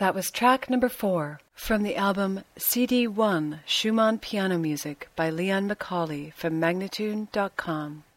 That was track number 4 from the album CD1 Schumann Piano Music by Leon McCauley from Magnatune.com.